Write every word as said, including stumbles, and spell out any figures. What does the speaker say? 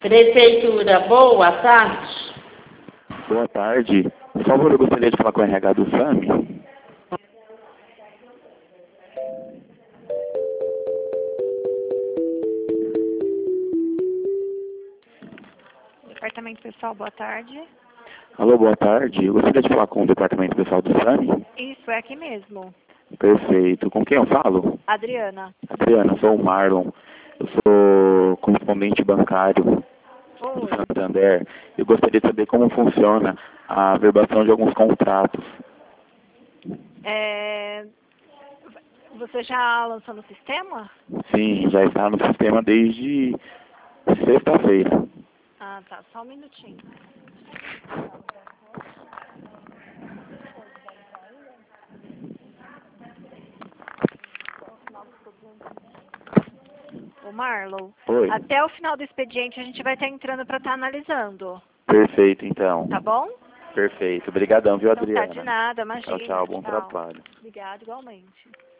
Prefeitura, boa tarde. Boa tarde. Por favor, eu gostaria de falar com o R H do SAMI. Departamento Pessoal, boa tarde. Alô, boa tarde. Eu gostaria de falar com o Departamento Pessoal do SAMI. Isso, é aqui mesmo. Perfeito. Com quem eu falo? Adriana. Adriana, sou o Marlon. Eu sou correspondente bancário do Oi. Santander. Eu gostaria de saber como funciona a verbação de alguns contratos. É... Você já lançou no sistema? Sim, já está no sistema desde sexta-feira. Ah, tá. Só um minutinho. Ô Marlon, Oi. até o final do expediente a gente vai estar entrando para estar analisando. Perfeito, então. Tá bom? Perfeito. Obrigadão, viu, Então tá, Adriana? de nada, imagina. Tchau, tchau. Bom trabalho. Obrigada, igualmente.